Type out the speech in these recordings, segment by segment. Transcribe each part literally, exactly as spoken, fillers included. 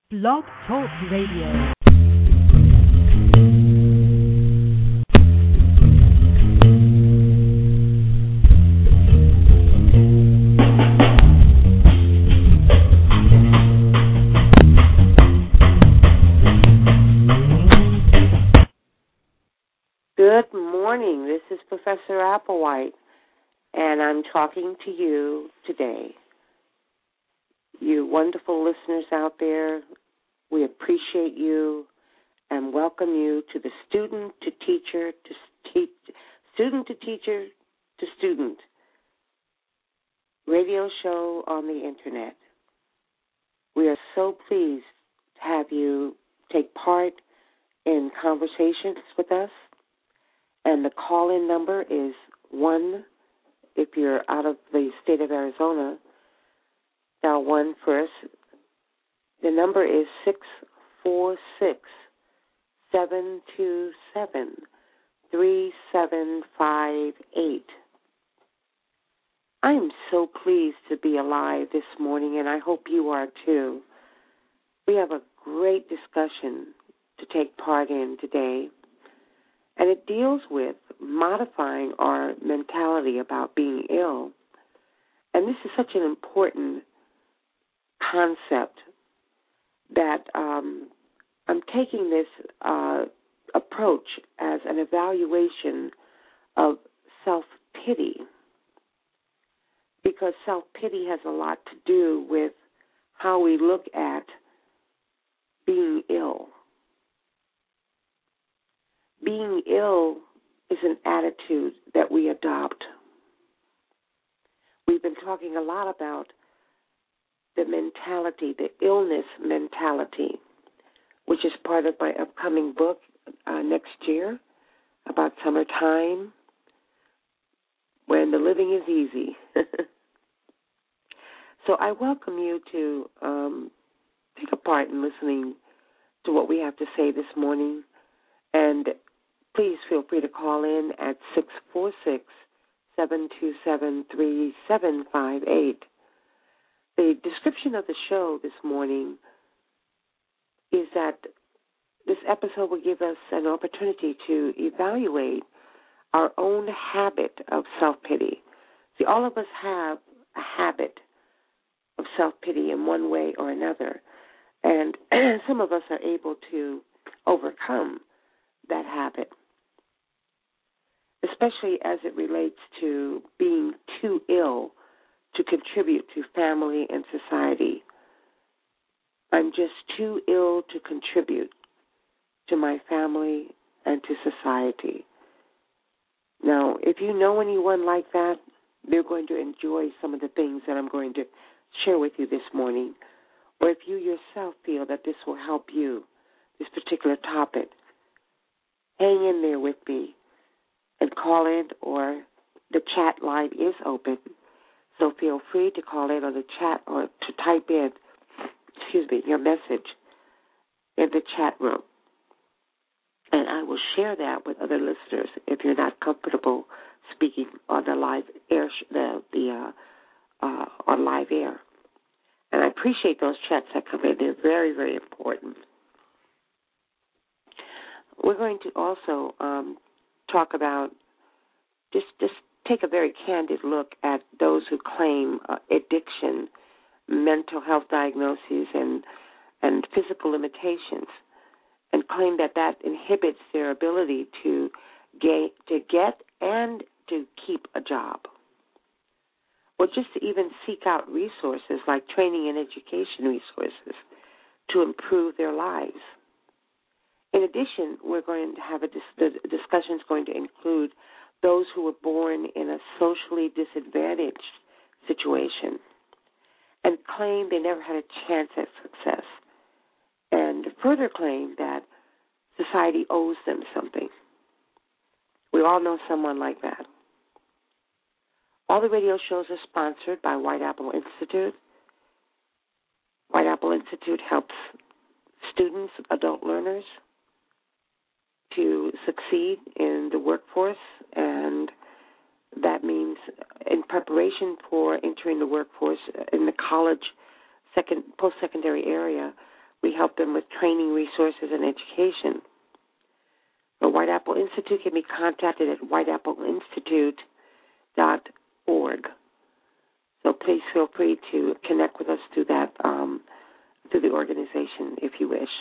Blog Talk Radio. Good morning. This is Professor Applewhite, and I'm talking to you today. You wonderful listeners out there, we appreciate you and welcome you to the student to teacher to te- student to teacher to student radio show on the internet. We are so pleased to have you take part in conversations with us. And the call-in number is one, if you're out of the state of Arizona, dial one first. The number is six four six, seven two seven, three seven five eight. I am so pleased to be alive this morning, and I hope you are too. We have a great discussion to take part in today. And it deals with modifying our mentality about being ill. And this is such an important concept that um, I'm taking this uh, approach as an evaluation of self-pity, because self-pity has a lot to do with how we look at being ill. Being ill is an attitude that we adopt. We've been talking a lot about the mentality, the illness mentality, which is part of my upcoming book uh, next year about summertime, when the living is easy. So I welcome you to um, take a part in listening to what we have to say this morning. And please feel free to call in at six four six, seven two seven, three seven five eight. The description of the show this morning is that this episode will give us an opportunity to evaluate our own habit of self-pity. See, all of us have a habit of self-pity in one way or another, and some of us are able to overcome that habit, especially as it relates to being too ill to contribute to family and society. I'm just too ill to contribute to my family and to society. Now, if you know anyone like that, they're going to enjoy some of the things that I'm going to share with you this morning. Or if you yourself feel that this will help you, this particular topic, hang in there with me and call in, or the chat line is open. So feel free to call in on the chat or to type in, excuse me, your message in the chat room. And I will share that with other listeners if you're not comfortable speaking on the live air, the, the uh, uh, on live air. And I appreciate those chats that come in. They're very, very important. We're going to also um, talk about, just, just take a very candid look at those who claim uh, addiction, mental health diagnoses, and, and physical limitations, and claim that that inhibits their ability to get, to get and to keep a job, or just to even seek out resources like training and education resources to improve their lives. In addition, we're going to have a dis- the discussion is going to include those who were born in a socially disadvantaged situation and claim they never had a chance at success, and further claim that society owes them something. We all know someone like that. All the radio shows are sponsored by White Apple Institute. White Apple Institute helps students, adult learners, to succeed in the workforce, and that means in preparation for entering the workforce in the college second post-secondary area, We help them with training, resources, and education. The White Apple Institute can be contacted at white apple institute dot org. So please feel free to connect with us through that, um, through the organization if you wish.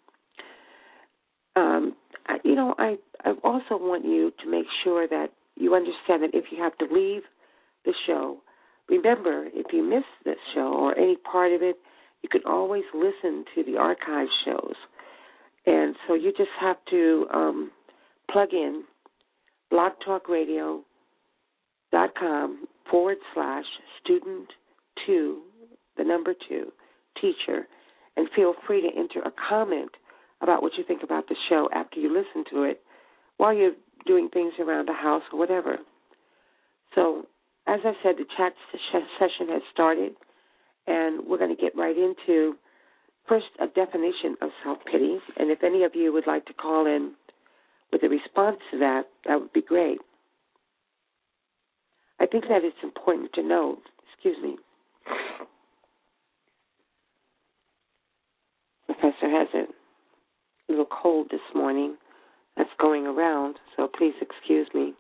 Um, I, you know, I, I also want you to make sure that you understand that if you have to leave the show, remember, if you miss this show or any part of it, you can always listen to the archive shows. And so you just have to um, plug in blogtalkradio.com forward slash student two, the number two, teacher, and feel free to enter a comment about what you think about the show after you listen to it while you're doing things around the house or whatever. So, as I said, the chat session has started, and we're going to get right into, first, a definition of self-pity. And if any of you would like to call in with a response to that, that would be great. I think that it's important to know, excuse me, Professor has a little cold this morning that's going around, so please excuse me.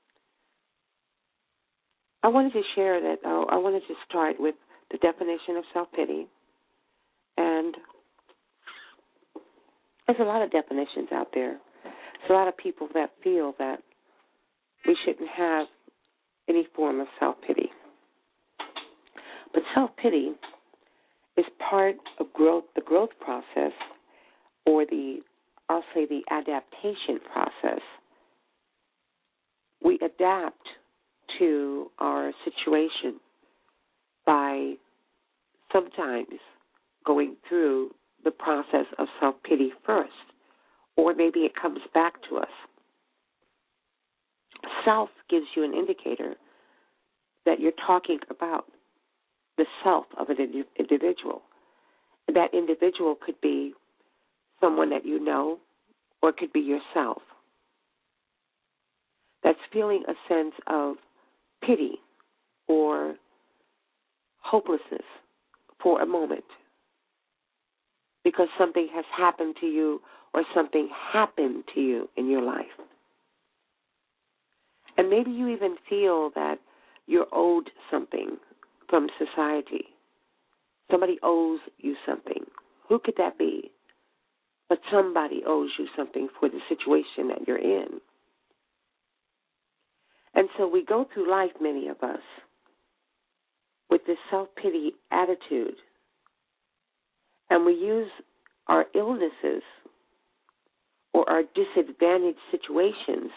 I wanted to share that, uh, I wanted to start with the definition of self-pity. And there's a lot of definitions out there. There's a lot of people that feel that we shouldn't have any form of self-pity. But self-pity is part of growth, the growth process, or the, I'll say the adaptation process. We adapt to our situation by sometimes going through the process of self-pity first, or maybe it comes back to us. Self gives you an indicator that you're talking about the self of an individual. And that individual could be someone that you know, or it could be yourself. That's feeling a sense of pity or hopelessness for a moment because something has happened to you or something happened to you in your life. And maybe you even feel that you're owed something from society. Somebody owes you something. Who could that be? But somebody owes you something for the situation that you're in. And so we go through life, many of us, with this self-pity attitude. And we use our illnesses or our disadvantaged situations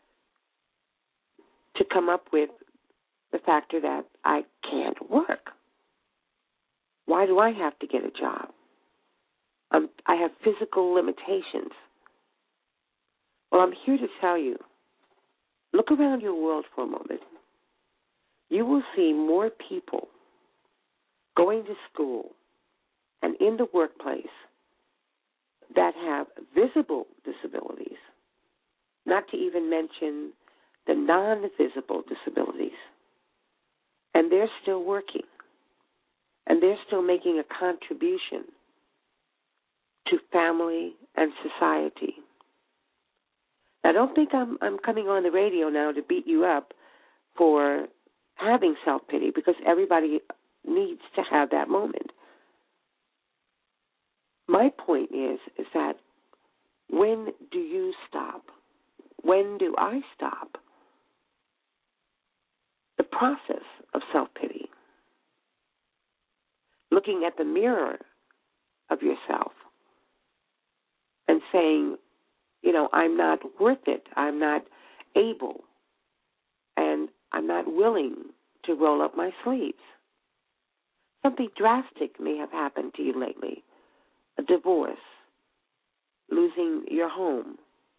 to come up with the factor that I can't work. Why do I have to get a job? Um, I have physical limitations. Well, I'm here to tell you, look around your world for a moment. You will see more people going to school and in the workplace that have visible disabilities, not to even mention the non-visible disabilities. And they're still working, and they're still making a contribution to family and society. Now, don't think I'm, I'm coming on the radio now to beat you up for having self-pity, because everybody needs to have that moment. My point is, is that when do you stop? When do I stop the process of self-pity? Looking at the mirror of yourself and saying, you know, I'm not worth it, I'm not able, and I'm not willing to roll up my sleeves. Something drastic may have happened to you lately. A divorce, losing your home.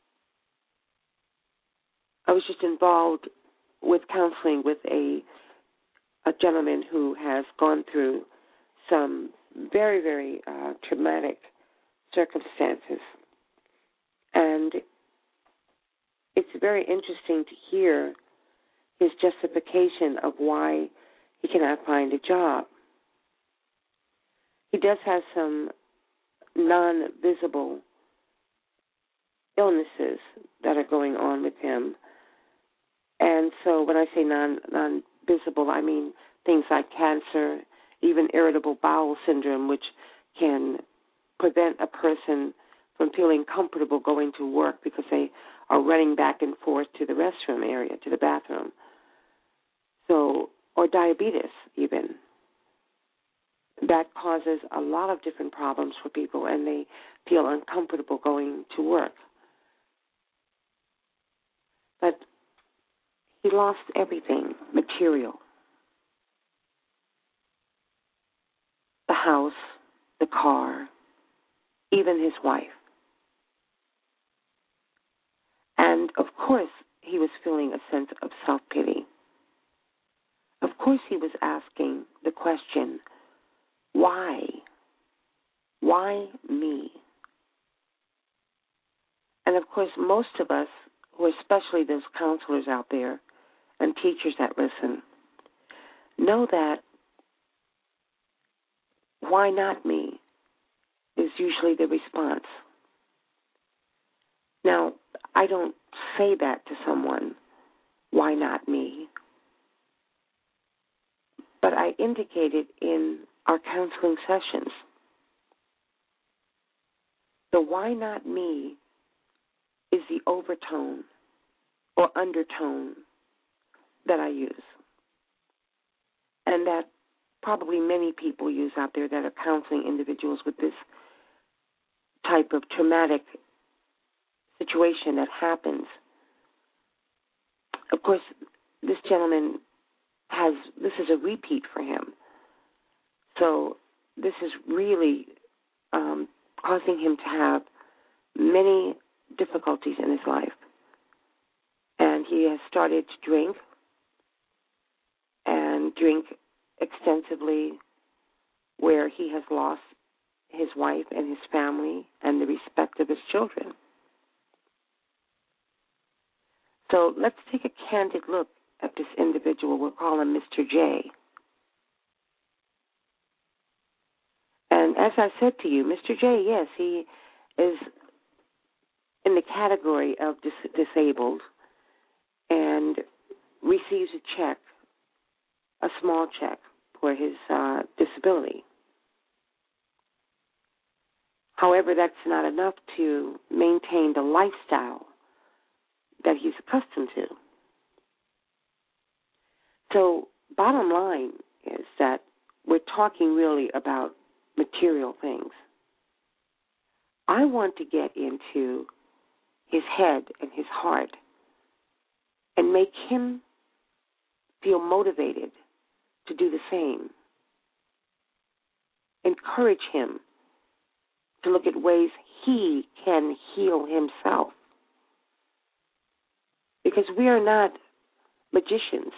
I was just involved with counseling with a a gentleman who has gone through some very, very uh, traumatic circumstances. And it's very interesting to hear his justification of why he cannot find a job. He does have some non-visible illnesses that are going on with him. And so when I say non, non-visible, I mean things like cancer, even irritable bowel syndrome, which can prevent a person from feeling comfortable going to work because they are running back and forth to the restroom area, to the bathroom. So, or diabetes even. That causes a lot of different problems for people, and they feel uncomfortable going to work. But he lost everything material. The house, the car, even his wife. And of course, he was feeling a sense of self-pity. Of course, he was asking the question, why? Why me? And of course, most of us, or especially those counselors out there and teachers that listen, know that why not me is usually the response. Now, I don't say that to someone, why not me? But I indicated in our counseling sessions. The why not me is the overtone or undertone that I use, and that probably many people use out there that are counseling individuals with this type of traumatic situation that happens. Of course, this gentleman has, this is a repeat for him. So this is really um, causing him to have many difficulties in his life. And he has started to drink and drink extensively, where he has lost his wife and his family and the respect of his children. So let's take a candid look at this individual. We'll call him Mister J. And as I said to you, Mister J, yes, he is in the category of dis- disabled and receives a check, a small check, for his uh, disability. However, that's not enough to maintain the lifestyle that he's accustomed to. So, bottom line is that we're talking really about material things. I want to get into his head and his heart and make him feel motivated to do the same. Encourage him to look at ways he can heal himself. Because we are not magicians.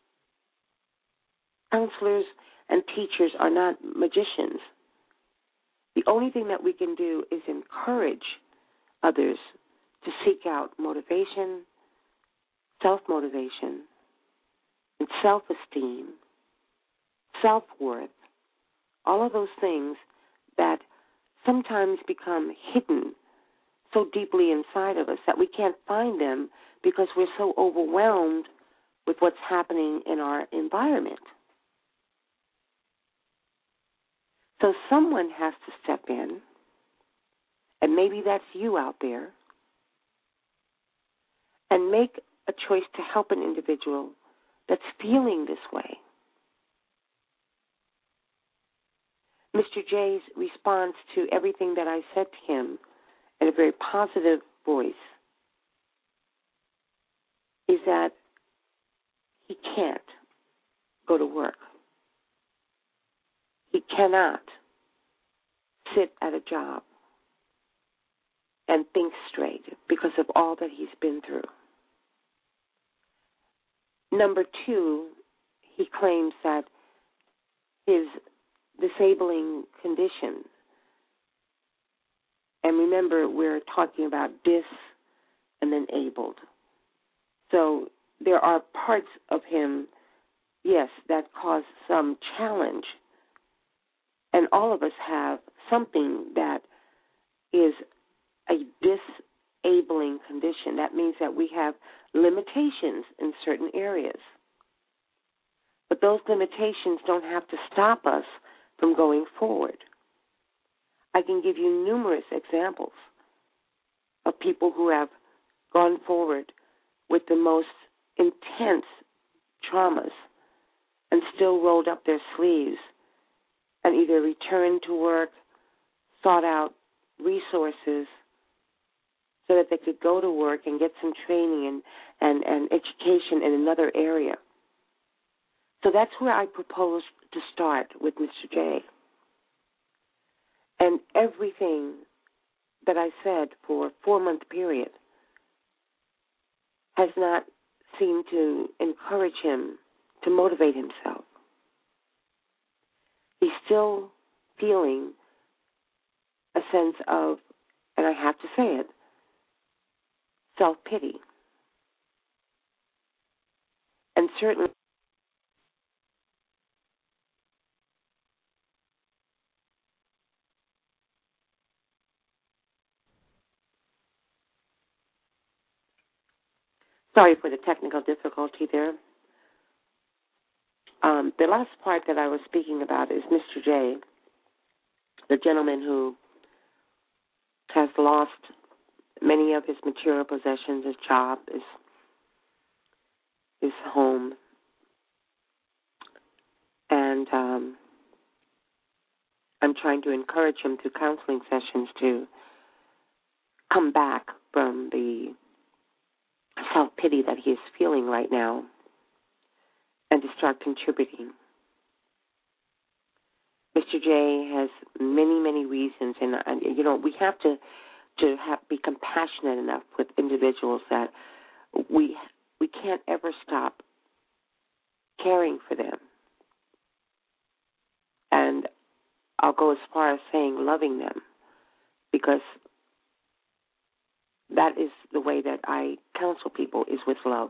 Counselors and teachers are not magicians. The only thing that we can do is encourage others to seek out motivation, self-motivation, and self-esteem, self-worth, all of those things that sometimes become hidden so deeply inside of us that we can't find them because we're so overwhelmed with what's happening in our environment. So someone has to step in, and maybe that's you out there, and make a choice to help an individual that's feeling this way. Mister J's response to everything that I said to him in a very positive voice is that he can't go to work. He cannot sit at a job and think straight because of all that he's been through. Number two, he claims that his disabling condition, and remember, we're talking about dis and then abled. So there are parts of him, yes, that cause some challenge. And all of us have something that is a disabling condition. That means that we have limitations in certain areas. But those limitations don't have to stop us from going forward. I can give you numerous examples of people who have gone forward with the most intense traumas and still rolled up their sleeves and either returned to work, sought out resources so that they could go to work and get some training and, and, and education in another area. So that's where I propose to start with Mister J. And everything that I said for a four-month period has not seemed to encourage him to motivate himself. He's still feeling a sense of, and I have to say it, self-pity. And certainly sorry for the technical difficulty there. Um, the last part that I was speaking about is Mister J, the gentleman who has lost many of his material possessions, his job, his, his home. And um, I'm trying to encourage him through counseling sessions to come back from the self-pity that he is feeling right now and to start contributing. Mister J has many, many reasons, and, and you know, we have to to have, be compassionate enough with individuals that we we can't ever stop caring for them. And I'll go as far as saying loving them, because that is the way that I counsel people, is with love.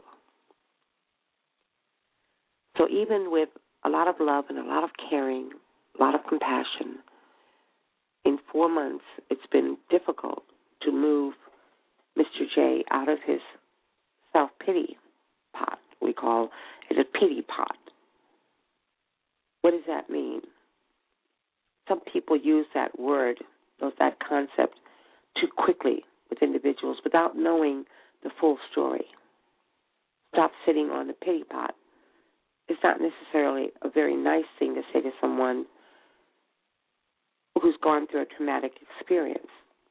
So even with a lot of love and a lot of caring, a lot of compassion, in four months it's been difficult to move Mister J out of his self-pity pot. We call it a pity pot. What does that mean? Some people use that word, that concept, too quickly with individuals without knowing the full story. Stop sitting on the pity pot. It's not necessarily a very nice thing to say to someone who's gone through a traumatic experience.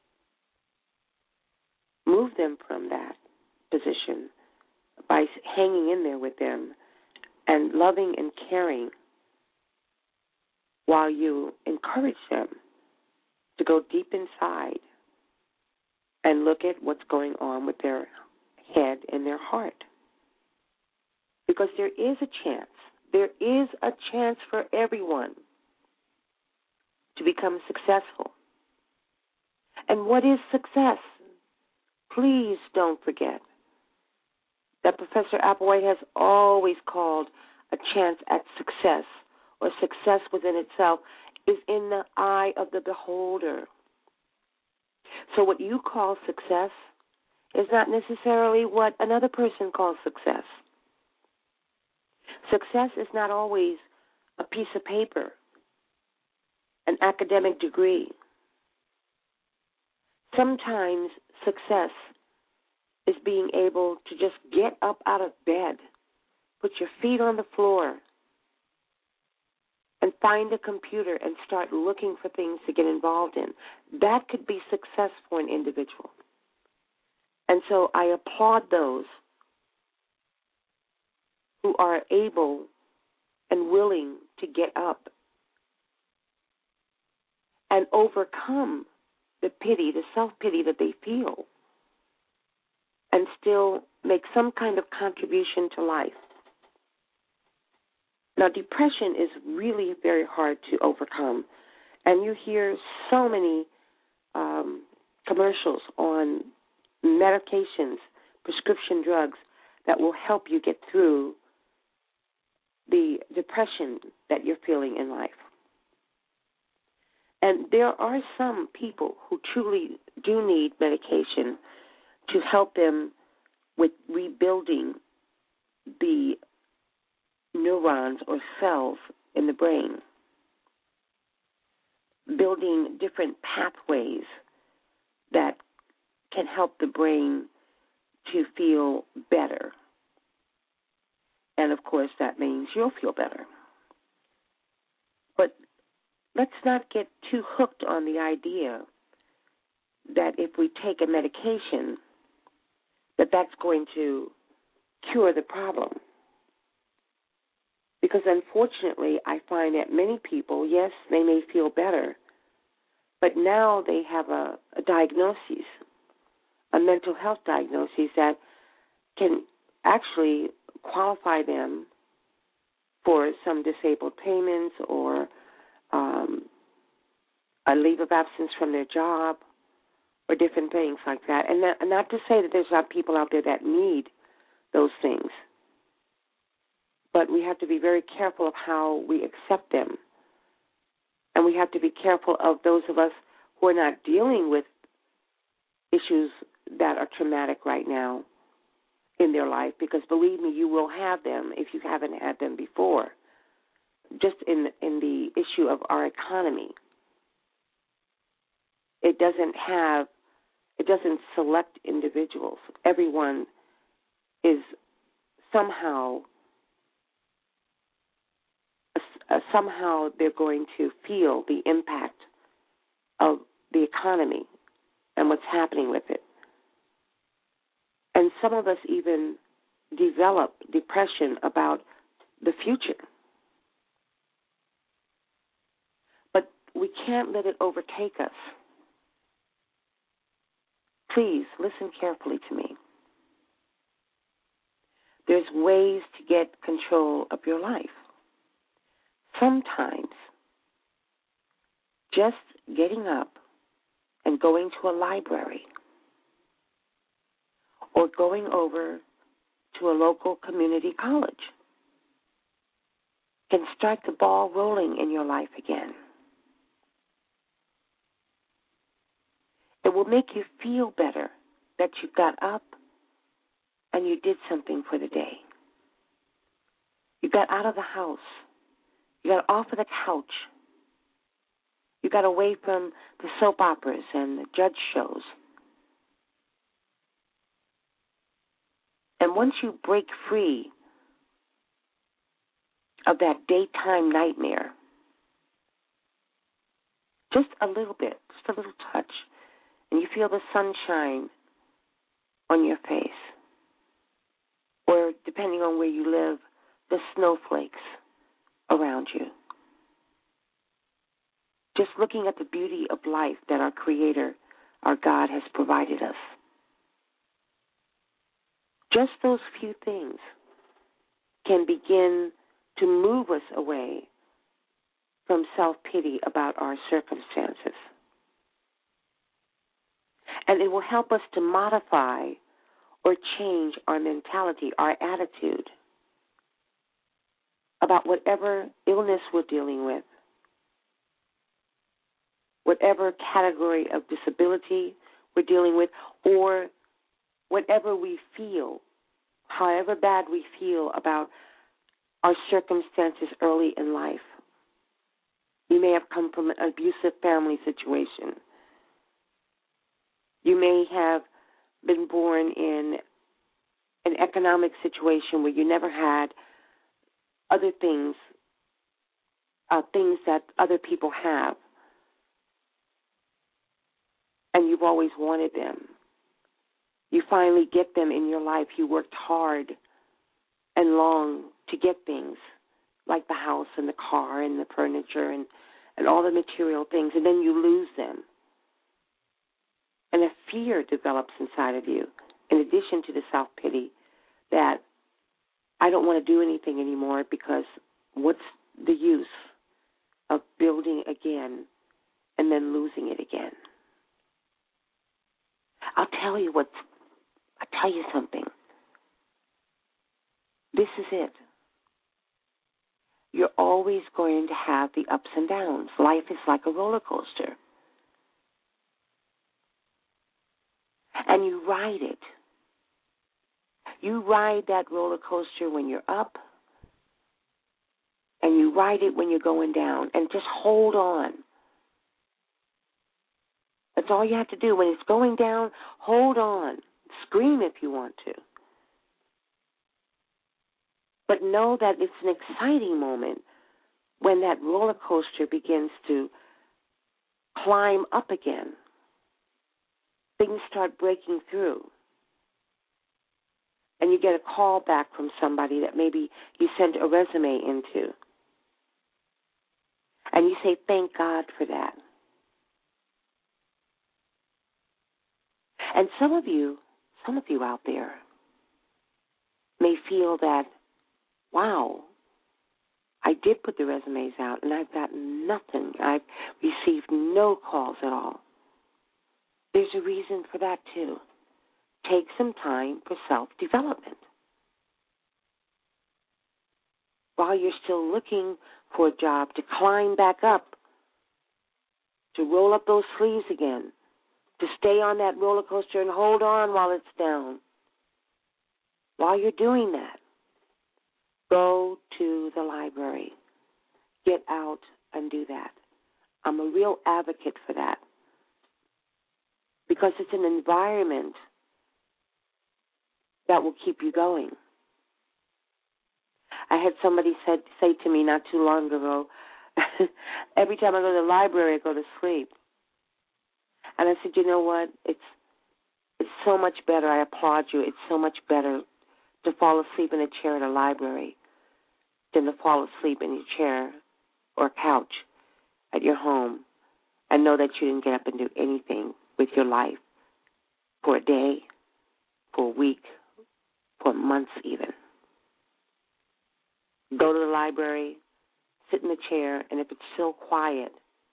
Move them from that position by hanging in there with them and loving and caring while you encourage them to go deep inside and look at what's going on with their head and their heart. Because there is a chance, there is a chance for everyone to become successful. And what is success? Please don't forget that Professor Applewhite has always called a chance at success, or success within itself, is in the eye of the beholder. So what you call success is not necessarily what another person calls success. Success is not always a piece of paper, an academic degree. Sometimes success is being able to just get up out of bed, put your feet on the floor, and find a computer and start looking for things to get involved in. That could be success for an individual. And so I applaud those who are able and willing to get up and overcome the pity, the self-pity that they feel, and still make some kind of contribution to life. Now, depression is really very hard to overcome, and you hear so many um, commercials on medications, prescription drugs that will help you get through the depression that you're feeling in life. And there are some people who truly do need medication to help them with rebuilding the neurons or cells in the brain, building different pathways that can help the brain to feel better. And, of course, that means you'll feel better. But let's not get too hooked on the idea that if we take a medication, that that's going to cure the problem. Because, unfortunately, I find that many people, yes, they may feel better, but now they have a, a diagnosis, a mental health diagnosis that can actually qualify them for some disabled payments or um, a leave of absence from their job or different things like that. And not, not to say that there's not people out there that need those things, but we have to be very careful of how we accept them. And we have to be careful of those of us who are not dealing with issues that are traumatic right now in their life, because believe me, you will have them if you haven't had them before. Just in in the issue of our economy, it doesn't have, it doesn't select individuals. Everyone is somehow, uh, somehow they're going to feel the impact of the economy and what's happening with it. And some of us even develop depression about the future. But we can't let it overtake us. Please listen carefully to me. There's ways to get control of your life. Sometimes just getting up and going to a library or going over to a local community college can start the ball rolling in your life again. It will make you feel better that you got up and you did something for the day. You got out of the house. You got off of the couch. You got away from the soap operas and the judge shows. And once you break free of that daytime nightmare, just a little bit, just a little touch, and you feel the sunshine on your face, or depending on where you live, the snowflakes around you. Just looking at the beauty of life that our Creator, our God, has provided us. Just those few things can begin to move us away from self-pity about our circumstances. And it will help us to modify or change our mentality, our attitude about whatever illness we're dealing with, whatever category of disability we're dealing with, or whatever we feel, however bad we feel about our circumstances early in life. You may have come from an abusive family situation. You may have been born in an economic situation where you never had other things, uh, things that other people have, and you've always wanted them. You finally get them in your life. You worked hard and long to get things like the house and the car and the furniture and, and all the material things, and then you lose them. And a fear develops inside of you, in addition to the self-pity, that I don't want to do anything anymore because what's the use of building again and then losing it again? I'll tell you what, I'll tell you something. This is it. you're always going to have the ups and downs. Life is like a roller coaster. And you ride it. You ride that roller coaster when you're up, and you ride it when you're going down, and just hold on. That's all you have to do. When it's going down, hold on. Scream if you want to. But know that it's an exciting moment when that roller coaster begins to climb up again. Things start breaking through. And you get a call back from somebody that maybe you sent a resume into. And you say, thank God for that. And some of you, some of you out there may feel that, wow, I did put the resumes out and I've got nothing. I've received no calls at all. There's a reason for that too. Take some time for self-development. While you're still looking for a job, to climb back up, to roll up those sleeves again, to stay on that roller coaster and hold on while it's down. While you're doing that, go to the library. Get out and do that. I'm a real advocate for that because it's an environment that will keep you going. I had somebody said, say to me not too long ago, every time I go to the library, I go to sleep. And I said, you know what? It's it's so much better. I applaud you. It's so much better to fall asleep in a chair at a library than to fall asleep in your chair or couch at your home and know that you didn't get up and do anything with your life for a day, for a week, for months even. Go to the library, sit in the chair, and if it's so quiet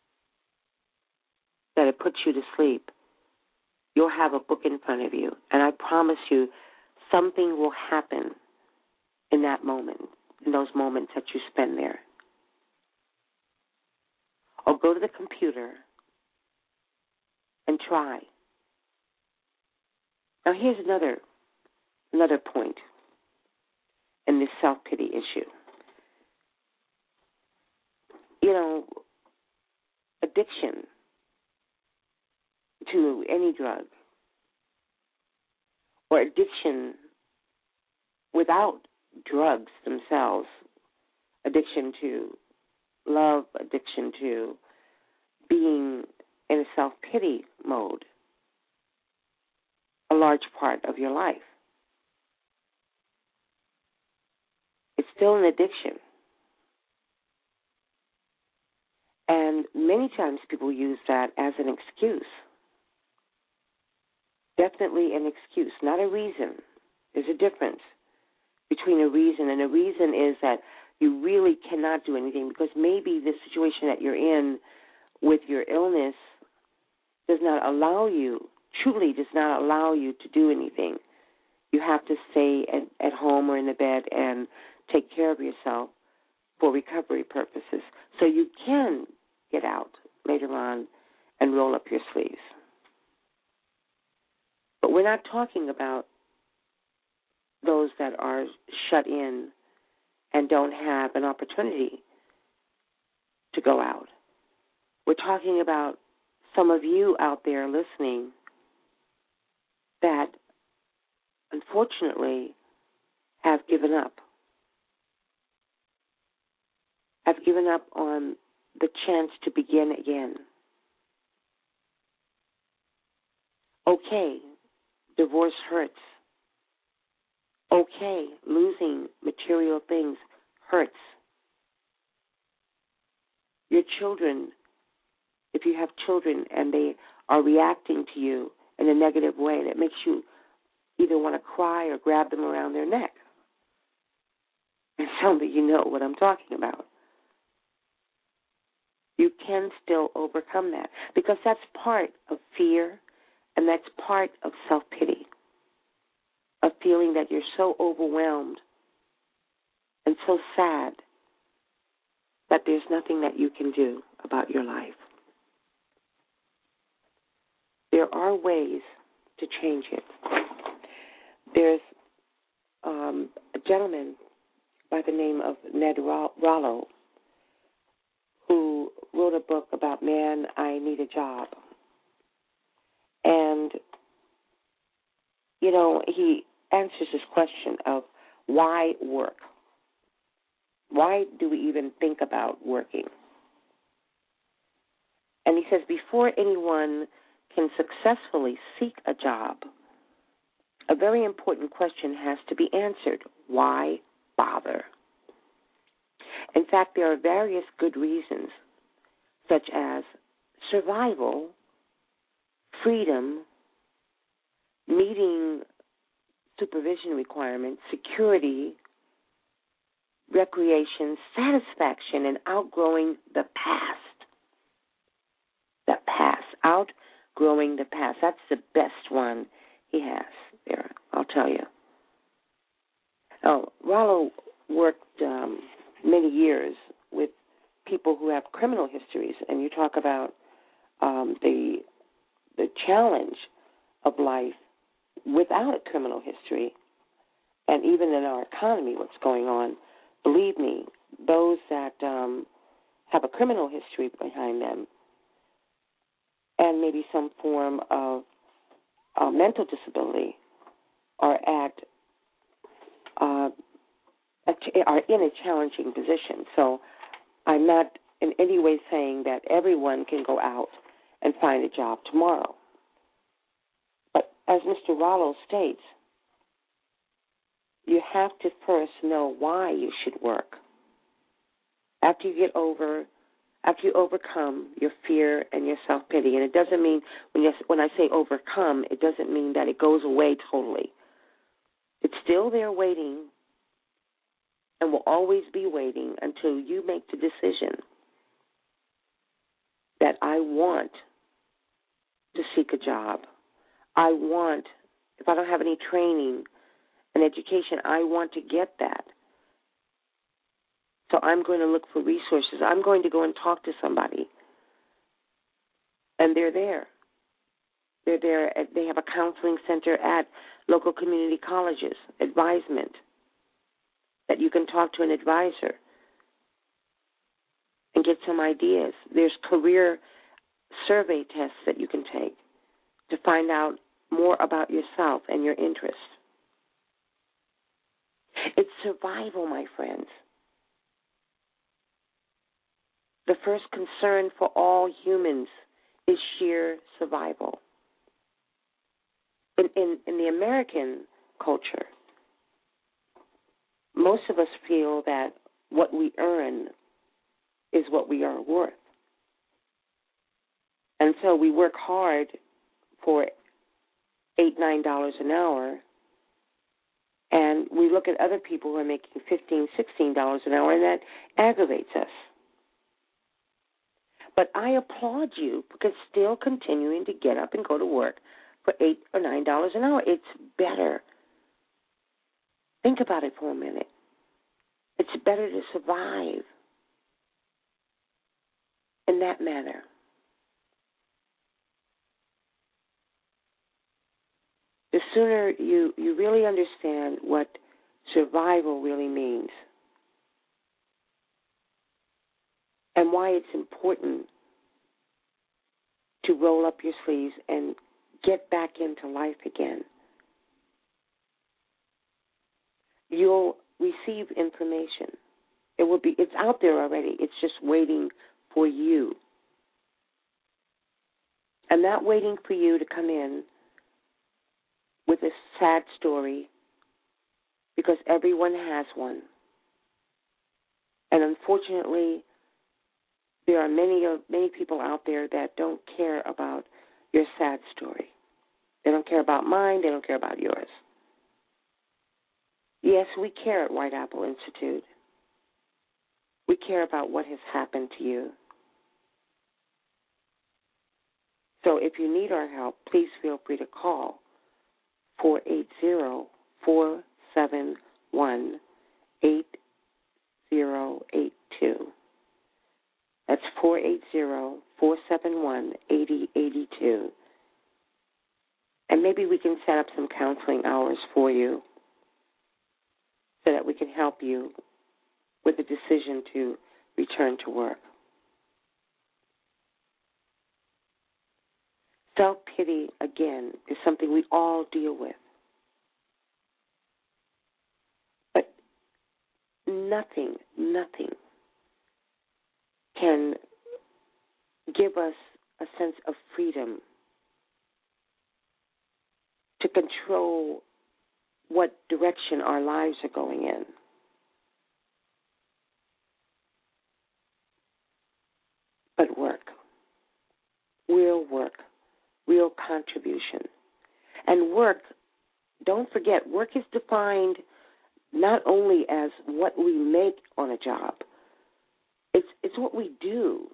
that it puts you to sleep, you'll have a book in front of you. And I promise you, something will happen in that moment, in those moments that you spend there. Or go to the computer and try. Now here's another another point in this self-pity issue. You know, addiction to any drug or addiction without drugs themselves, addiction to love, addiction to being in a self-pity mode, a large part of your life. It's still an addiction. And many times people use that as an excuse. Definitely an excuse, not a reason. There's a difference between a reason, and a reason is that you really cannot do anything because maybe the situation that you're in with your illness does not allow you, truly does not allow you to do anything. You have to stay at, at home or in the bed and take care of yourself for recovery purposes. So you can get out later on and roll up your sleeves. But we're not talking about those that are shut in and don't have an opportunity to go out. We're talking about some of you out there listening that unfortunately have given up, have given up on the chance to begin again. Okay, divorce hurts. Okay, losing material things hurts. Your children, if you have children and they are reacting to you in a negative way, and it makes you either want to cry or grab them around their neck. And so that you know what I'm talking about. You can still overcome that because that's part of fear and that's part of self-pity, of feeling that you're so overwhelmed and so sad that there's nothing that you can do about your life. There are ways to change it. There's um, a gentleman by the name of Ned Rollo who wrote a book about Man, I Need a Job. And, you know, he answers this question of why work? Why do we even think about working? And he says before anyone can successfully seek a job, a very important question has to be answered. Why bother? In fact, there are various good reasons, such as survival, freedom, meeting supervision requirements, security, recreation, satisfaction, and outgrowing the past. The past, outgrowing the past. That's the best one he has there, I'll tell you. Oh, Rollo worked um, many years with people who have criminal histories, and you talk about um, the the challenge of life without a criminal history, and even in our economy, what's going on. Believe me, those that um, have a criminal history behind them and maybe some form of uh, mental disability are at uh, are in a challenging position. So I'm not in any way saying that everyone can go out and find a job tomorrow. But as Mister Rollo states, you have to first know why you should work. After you get over, after you overcome your fear and your self-pity, and it doesn't mean, when, you, when I say overcome, it doesn't mean that it goes away totally. It's still there waiting and will always be waiting until you make the decision that I want to seek a job. I want, if I don't have any training and education, I want to get that. So I'm going to look for resources. I'm going to go and talk to somebody. And they're there. They're there. At, they have a counseling center at local community colleges, advisement, that you can talk to an advisor and get some ideas. There's career survey tests that you can take to find out more about yourself and your interests. It's survival, my friends. The first concern for all humans is sheer survival. In, in, in the American culture, most of us feel that what we earn is what we are worth. And so we work hard for eight, nine dollars an hour, and we look at other people who are making fifteen, sixteen dollars an hour, and that aggravates us. But I applaud you because still continuing to get up and go to work for eight or nine dollars an hour. It's better. Think about it for a minute. It's better to survive in that manner. The sooner you, you really understand what survival really means and why it's important to roll up your sleeves and get back into life again, you'll receive information. It will be, it's out there already. It's just waiting for you. I'm not waiting for you to come in with a sad story, because everyone has one. And unfortunately, there are many of many people out there that don't care about your sad story. They don't care about mine. They don't care about yours. Yes, we care at White Apple Institute. We care about what has happened to you. So if you need our help, please feel free to call four eight zero, four seven one, eight zero eight two. That's four eight zero, four seven one, eight zero eight two. And maybe we can set up some counseling hours for you so that we can help you with the decision to return to work. Self-pity, again, is something we all deal with. But nothing, nothing can give us a sense of freedom to control what direction our lives are going in. But work, real work, real contribution. And work, don't forget, work is defined not only as what we make on a job, it's it's what we do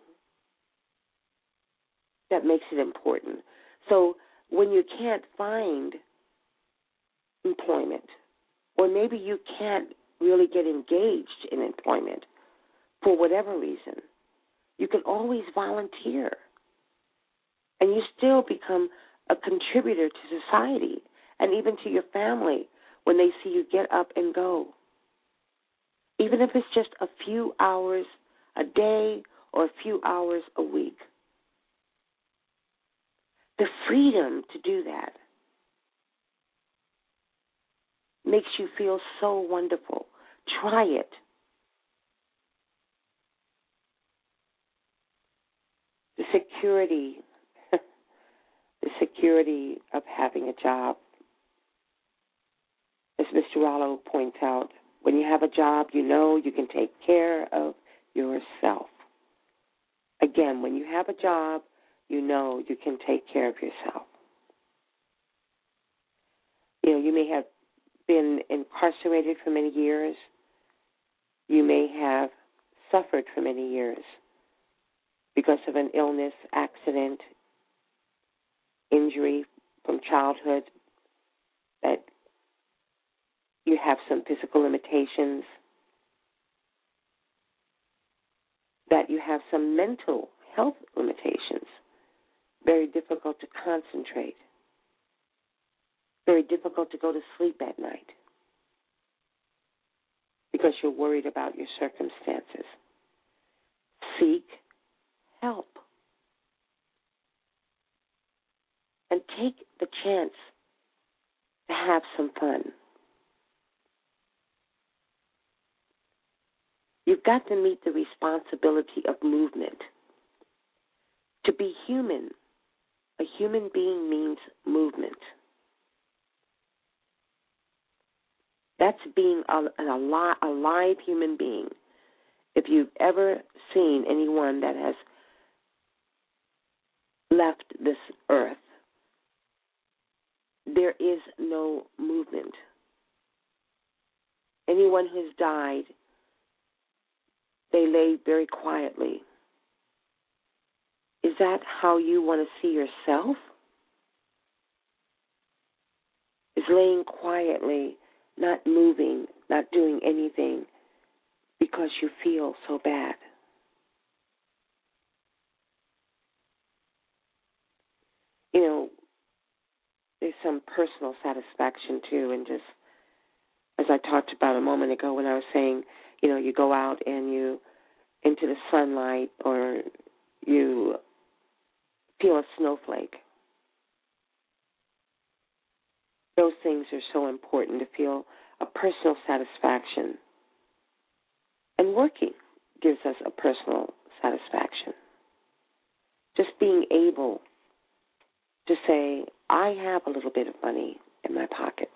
that makes it important. So when you can't find employment, or maybe you can't really get engaged in employment for whatever reason, you can always volunteer. And you still become a contributor to society and even to your family when they see you get up and go. Even if it's just a few hours a day or a few hours a week. The freedom to do that makes you feel so wonderful. Try it. The security, the security of having a job. As Mister Rollo points out, when you have a job, you know you can take care of yourself. Again, when you have a job, you know you can take care of yourself. You know, you may have been incarcerated for many years. You may have suffered for many years because of an illness, accident, injury from childhood, that you have some physical limitations, that you have some mental health limitations, very difficult to concentrate, very difficult to go to sleep at night because you're worried about your circumstances. Seek help and take the chance to have some fun. You've got to meet the responsibility of movement. To be human, a human being means movement. That's being an alive, alive human being. If you've ever seen anyone that has left this earth, there is no movement. Anyone who's died, they lay very quietly. Is that how you want to see yourself? Is laying quietly, not moving, not doing anything because you feel so bad? You know, there's some personal satisfaction too, and just as I talked about a moment ago when I was saying, you know, you go out and you into the sunlight, or you feel a snowflake. Those things are so important to feel a personal satisfaction. And working gives us a personal satisfaction. Just being able to say, I have a little bit of money in my pocket.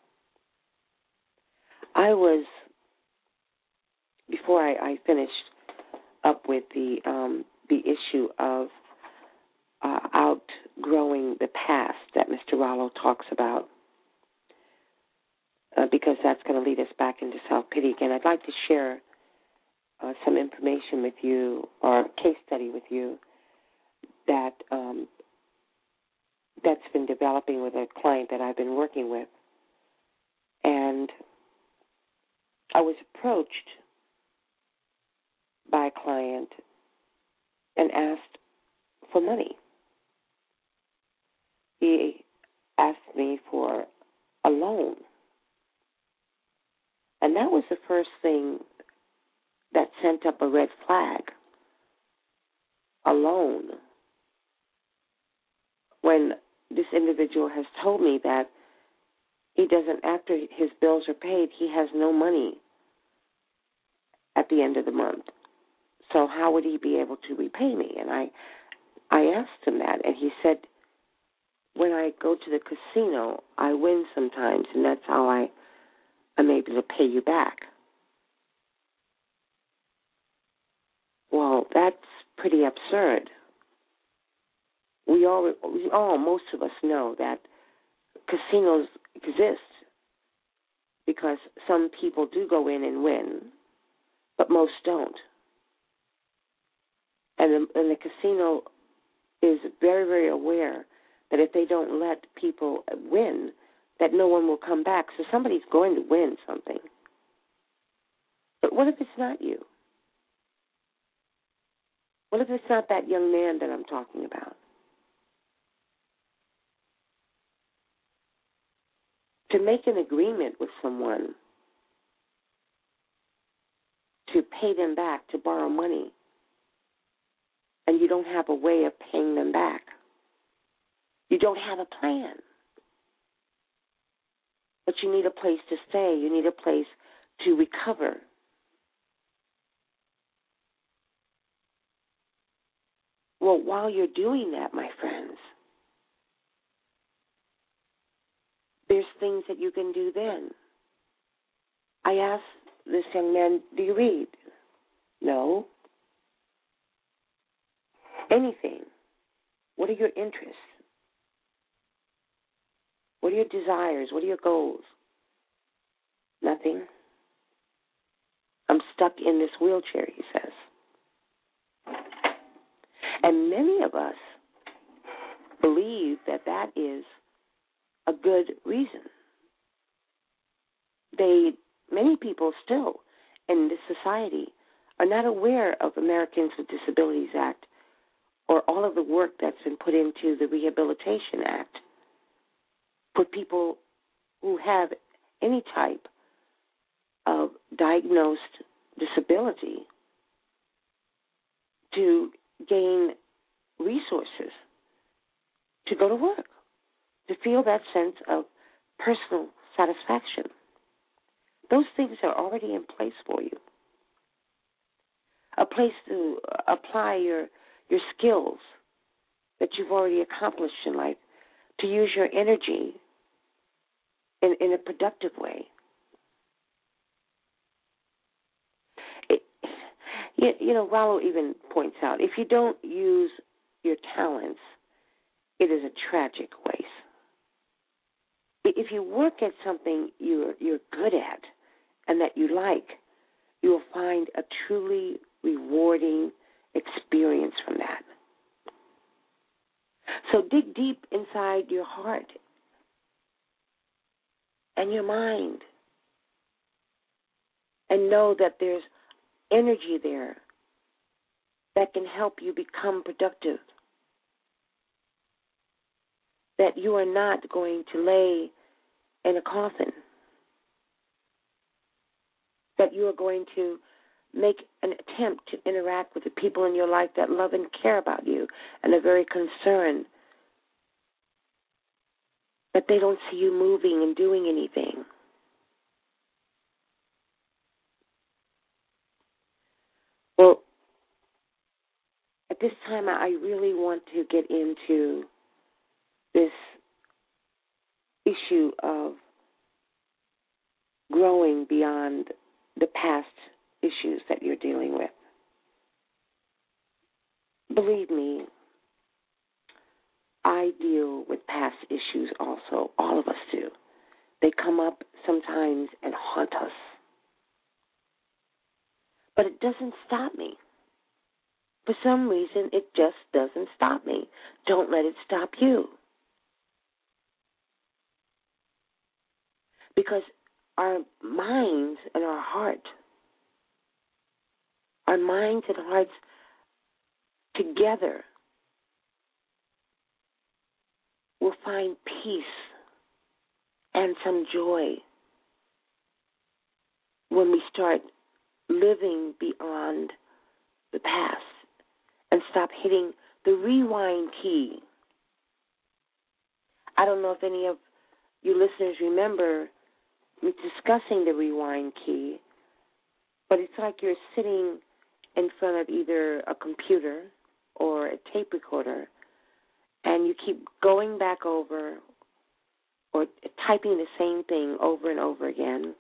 I was, before I, I finished up with the um, the issue of uh, outgrowing the past that Mister Rollo talks about, uh, because that's going to lead us back into self-pity again, I'd like to share uh, some information with you, or a case study with you, that um, that's been developing with a client that I've been working with. And I was approached by a client and asked for money. He asked me for a loan. And that was the first thing that sent up a red flag. A loan. When this individual has told me that he doesn't, after his bills are paid, he has no money at the end of the month. So how would he be able to repay me? And I, I asked him that, and he said, when I go to the casino, I win sometimes, and that's how I, I'm able to pay you back. Well, that's pretty absurd. We all, we all, most of us know that casinos exist because some people do go in and win, but most don't. And the, and the casino is very, very aware that if they don't let people win, that no one will come back. So somebody's going to win something. But what if it's not you? What if it's not that young man that I'm talking about? To make an agreement with someone to pay them back, to borrow money, and you don't have a way of paying them back. You don't have a plan. But you need a place to stay. You need a place to recover. Well, while you're doing that, my friends, there's things that you can do then. I asked this young man, do you read? No. Anything. What are your interests? What are your desires? What are your goals? Nothing. I'm stuck in this wheelchair, he says. And many of us believe that that is a good reason. They, many people still in this society are not aware of Americans with Disabilities Act or all of the work that's been put into the Rehabilitation Act for people who have any type of diagnosed disability to gain resources to go to work, to feel that sense of personal satisfaction. Those things are already in place for you. A place to apply your your skills that you've already accomplished in life, to use your energy in, in a productive way. It, you, you know, Rollo even points out, if you don't use your talents, it is a tragic waste. If you work at something you're, you're good at and that you like, you will find a truly rewarding experience from that. So dig deep inside your heart and your mind and know that there's energy there that can help you become productive, that you are not going to lay in a coffin, that you are going to make an attempt to interact with the people in your life that love and care about you and are very concerned that they don't see you moving and doing anything. Well, at this time, I really want to get into this issue of growing beyond the past issues that you're dealing with. Believe me, I deal with past issues also. All of us do. They come up sometimes and haunt us. But it doesn't stop me. For some reason, it just doesn't stop me. Don't let it stop you. Because our minds and our heart, our minds and hearts together, we'll find peace and some joy when we start living beyond the past and stop hitting the rewind key. I don't know if any of you listeners remember me discussing the rewind key, but it's like you're sitting in front of either a computer or a tape recorder, and you keep going back over or typing the same thing over and over again,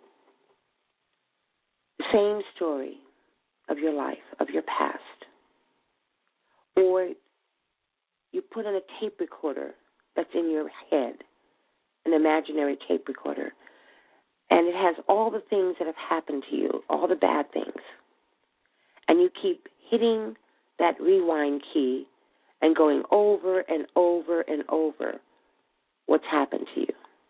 the same story of your life, of your past. Or you put on a tape recorder that's in your head, an imaginary tape recorder, and it has all the things that have happened to you, all the bad things. And you keep hitting that rewind key and going over and over and over what's happened to you.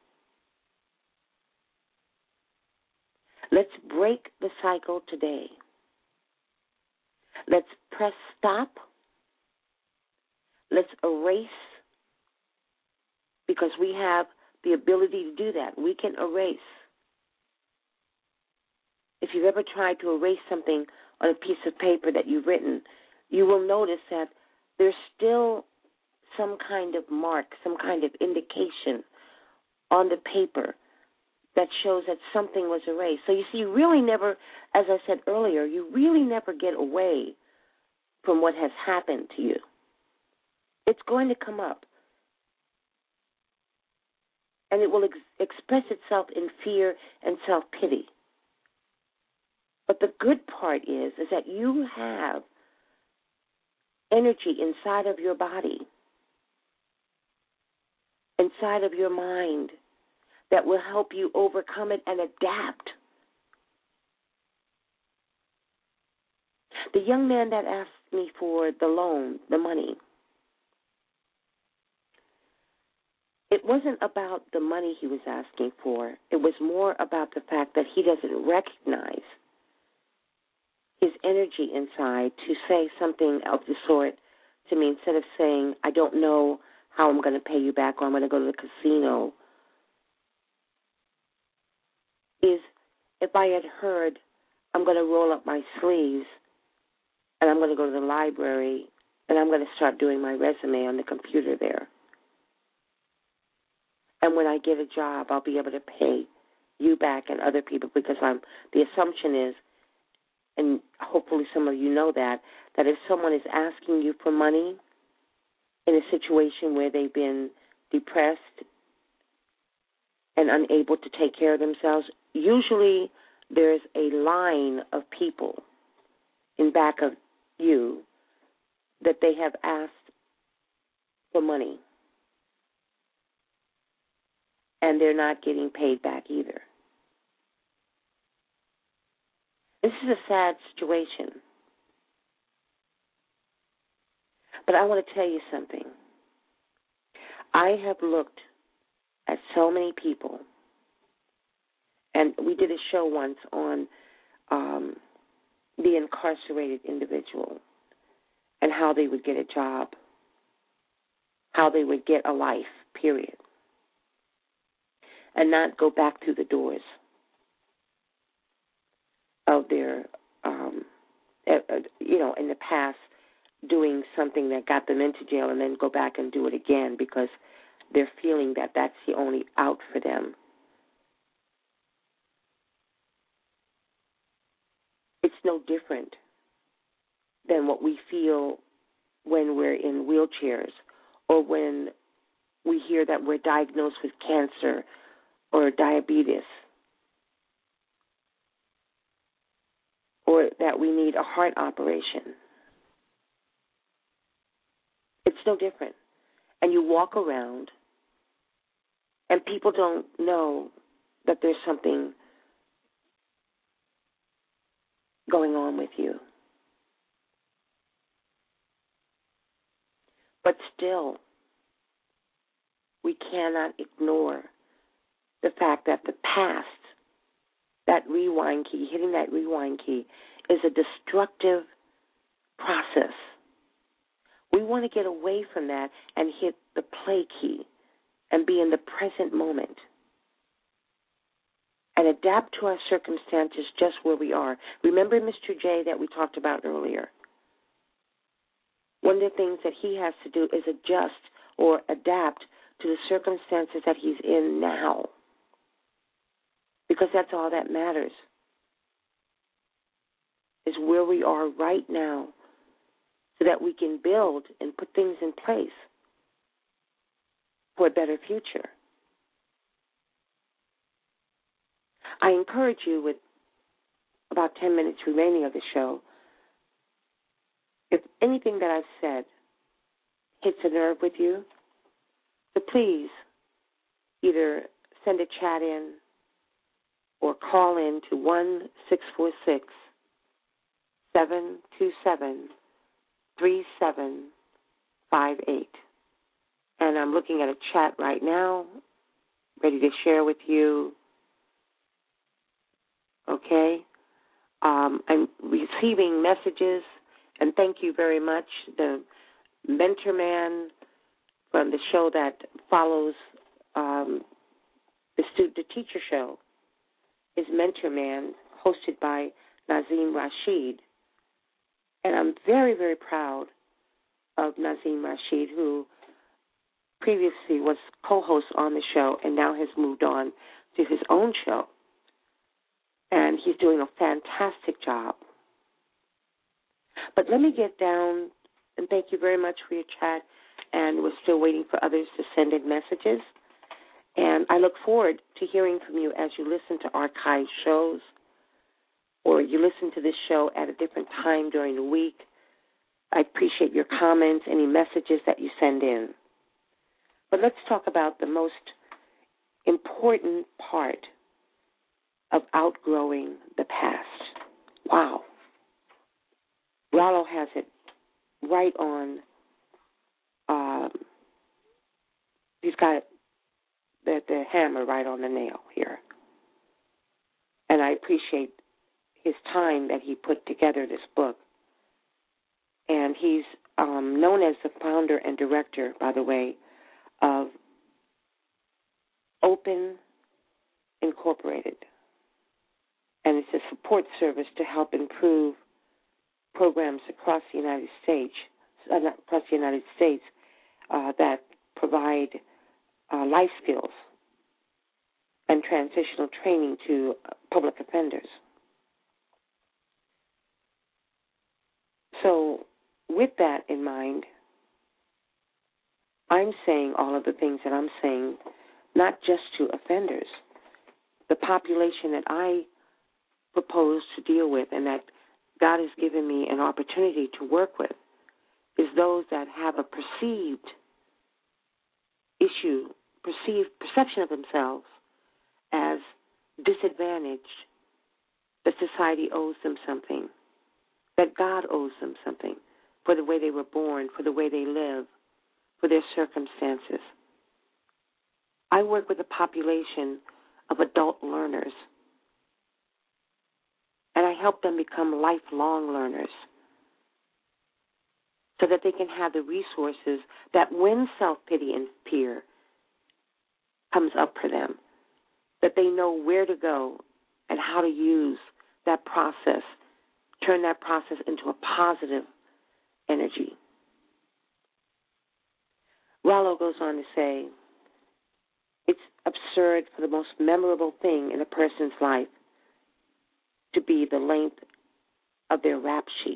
Let's break the cycle today. Let's press stop. Let's erase, because we have the ability to do that. We can erase. If you've ever tried to erase something on a piece of paper that you've written, you will notice that there's still some kind of mark, some kind of indication on the paper that shows that something was erased. So you see, you really never, as I said earlier, you really never get away from what has happened to you. It's going to come up. And it will ex- express itself in fear and self-pity. But the good part is, is that you have energy inside of your body, inside of your mind, that will help you overcome it and adapt. The young man that asked me for the loan, the money, it wasn't about the money he was asking for. It was more about the fact that he doesn't recognize his energy inside to say something of the sort to me, instead of saying, I don't know how I'm going to pay you back, or I'm going to go to the casino, is if I had heard, I'm going to roll up my sleeves and I'm going to go to the library and I'm going to start doing my resume on the computer there. And when I get a job, I'll be able to pay you back and other people, because I'm, the assumption is, and hopefully some of you know that, that if someone is asking you for money in a situation where they've been depressed and unable to take care of themselves, usually there's a line of people in back of you that they have asked for money, and they're not getting paid back either. This is a sad situation. But I want to tell you something. I have looked at so many people, and we did a show once on um, the incarcerated individual and how they would get a job, how they would get a life, period, and not go back through the doors of their, um, uh, uh, you know, in the past, doing something that got them into jail and then go back and do it again because they're feeling that that's the only out for them. It's no different than what we feel when we're in wheelchairs, or when we hear that we're diagnosed with cancer or diabetes, or that we need a heart operation. It's no different. And you walk around, and people don't know that there's something going on with you. But still, we cannot ignore the fact that the past, that rewind key, hitting that rewind key, is a destructive process. We want to get away from that and hit the play key and be in the present moment and adapt to our circumstances just where we are. Remember Mister J that we talked about earlier? One of the things that he has to do is adjust or adapt to the circumstances that he's in now, because that's all that matters, is where we are right now, so that we can build and put things in place for a better future. I encourage you, with about ten minutes remaining of the show, if anything that I've said hits a nerve with you, so please either send a chat in or call in to one six four six, seven two seven, three seven five eight. And I'm looking at a chat right now, ready to share with you. Okay? Um, I'm receiving messages, and thank you very much. The Mentor Man from the show that follows um, the Student to Teacher show is Mentor Man, hosted by Nazim Rashid. And I'm very, very proud of Nazim Rashid, who previously was co-host on the show and now has moved on to his own show. And he's doing a fantastic job. But let me get down, and thank you very much for your chat, and we're still waiting for others to send in messages. And I look forward to hearing from you as you listen to archived shows, or you listen to this show at a different time during the week. I appreciate your comments, any messages that you send in. But let's talk about the most important part of outgrowing the past. Wow. Rollo has it right on. Um, he's got the, the hammer right on the nail here. And I appreciate his time that he put together this book. And he's um, known as the founder and director, by the way, of Open Incorporated. And it's a support service to help improve programs across the United States, uh, across the United States uh, that provide uh, life skills and transitional training to public offenders. So with that in mind, I'm saying all of the things that I'm saying, not just to offenders. The population that I propose to deal with and that God has given me an opportunity to work with is those that have a perceived issue, perceived perception of themselves as disadvantaged, that society owes them something, that God owes them something for the way they were born, for the way they live, for their circumstances. I work with a population of adult learners, and I help them become lifelong learners so that they can have the resources that when self-pity and fear comes up for them, that they know where to go and how to use that process, turn that process into a positive energy. Rollo goes on to say, it's absurd for the most memorable thing in a person's life to be the length of their rap sheet.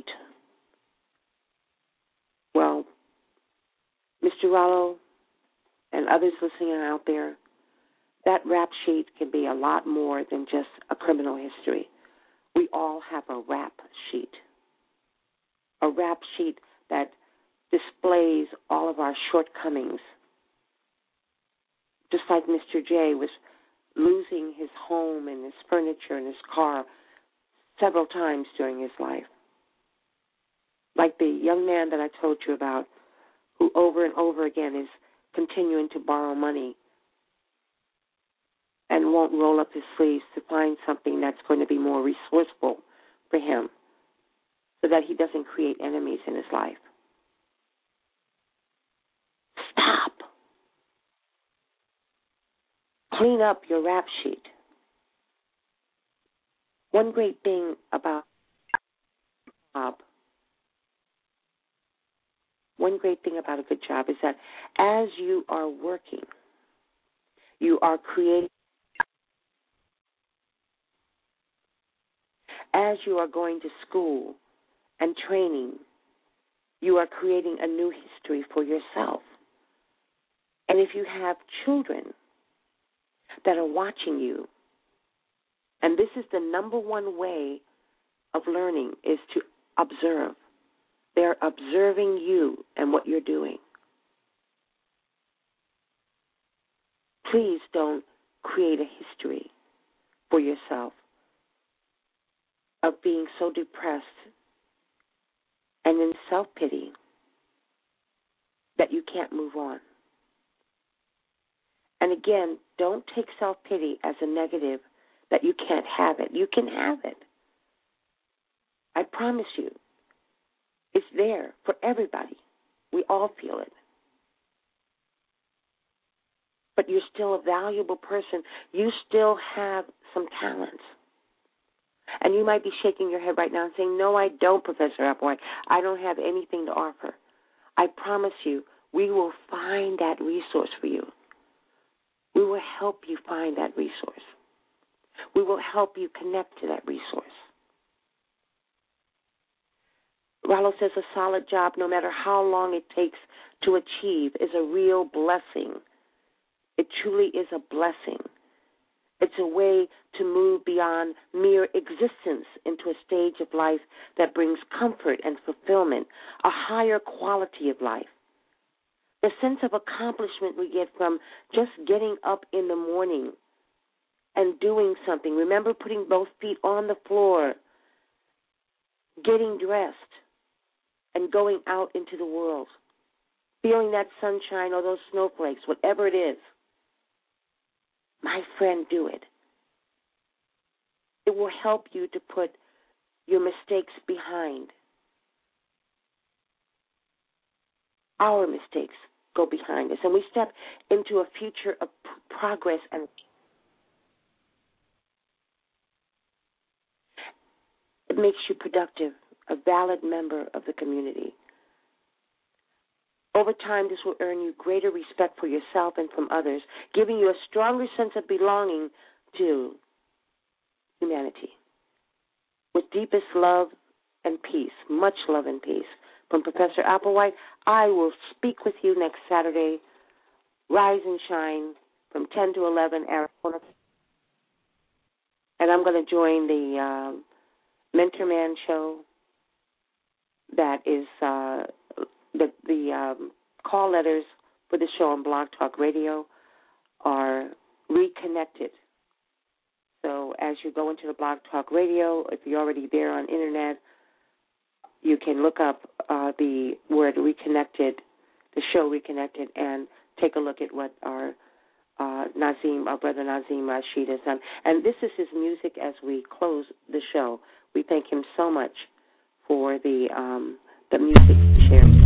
Well, Mister Rollo and others listening out there, that rap sheet can be a lot more than just a criminal history. We all have a rap sheet, a rap sheet that displays all of our shortcomings. Just like Mister J was losing his home and his furniture and his car several times during his life. Like the young man that I told you about, who over and over again is continuing to borrow money and won't roll up his sleeves to find something that's going to be more resourceful for him so that he doesn't create enemies in his life. Stop. Clean up your rap sheet. One great thing about job, one great thing about a good job is that as you are working, you are creating. As you are going to school and training, you are creating a new history for yourself. And if you have children that are watching you, and this is the number one way of learning, is to observe. They're observing you and what you're doing. Please don't create a history for yourself of being so depressed and in self-pity that you can't move on. And again, don't take self-pity as a negative that you can't have it. You can have it. I promise you. It's there for everybody. We all feel it. But you're still a valuable person. You still have some talents. And you might be shaking your head right now and saying, no, I don't, Professor Applewhite. I don't have anything to offer. I promise you, we will find that resource for you. We will help you find that resource. We will help you connect to that resource. Rollo says a solid job, no matter how long it takes to achieve, is a real blessing. It truly is a blessing. It's a way to move beyond mere existence into a stage of life that brings comfort and fulfillment, a higher quality of life. The sense of accomplishment we get from just getting up in the morning and doing something. Remember putting both feet on the floor, getting dressed, and going out into the world, feeling that sunshine or those snowflakes, whatever it is. My friend, do it. It will help you to put your mistakes behind. Our mistakes go behind us, and we step into a future of progress and it makes you productive, a valid member of the community. Over time, this will earn you greater respect for yourself and from others, giving you a stronger sense of belonging to humanity. With deepest love and peace, much love and peace, from Professor Applewhite, I will speak with you next Saturday, Rise and Shine, from ten to eleven, Arizona. And I'm going to join the uh, Mentor Man show. That is uh, the the um, call letters for the show on Blog Talk Radio are reconnected. So as you go into the Blog Talk Radio, if you're already there on internet, you can look up uh, the word reconnected, the show reconnected, and take a look at what our uh, Nazim, our brother Nazim Rashid has done. And this is his music as we close the show. We thank him so much for the um, the music he shares.